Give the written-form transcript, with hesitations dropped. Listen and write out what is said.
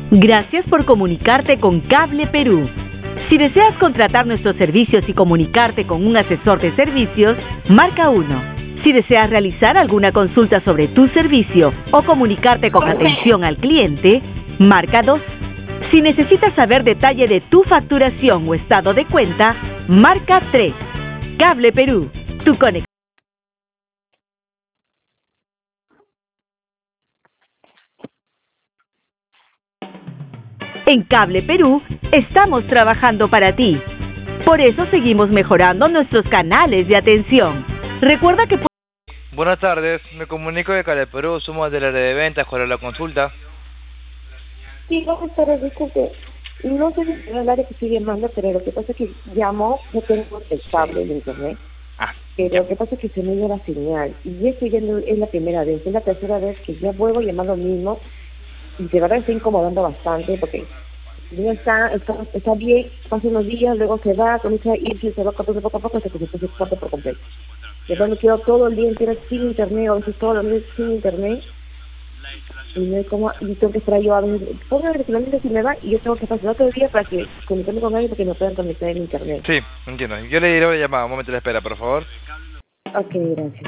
Gracias por comunicarte con Cable Perú. Si deseas contratar nuestros servicios y comunicarte con un asesor de servicios, marca 1. Si deseas realizar alguna consulta sobre tu servicio o comunicarte con atención al cliente, marca 2. Si necesitas saber detalle de tu facturación o estado de cuenta, marca 3. Cable Perú, tu conexión. En Cable Perú estamos trabajando para ti. Por eso seguimos mejorando nuestros canales de atención. Recuerda que... Buenas tardes, me comunico de Cable Perú, somos del área de ventas, ¿cuál es la consulta? Sí, buenas tardes, disculpe. No sé si es el área que estoy llamando, pero lo que pasa es que llamo, yo tengo el cable de internet, pero lo que pasa es que se me dio la señal, y eso ya no es la primera vez, es la tercera vez que ya vuelvo a llamar lo mismo, y de verdad está incomodando bastante, porque no está bien, pasan unos días, luego se va, comienza a irse, se va cortando poco a poco, hasta que después se corta por completo. Después me quedo todo el día entero sin internet, o a veces todos los días sin internet, y no hay como, y tengo que esperar yo a ver, ponga regularmente si me va, y yo tengo que pasar otro día para que conectarme con alguien para que me puedan conectar en internet. Sí, entiendo, yo le diré una llamada, un momento de espera, por favor. Ok, gracias.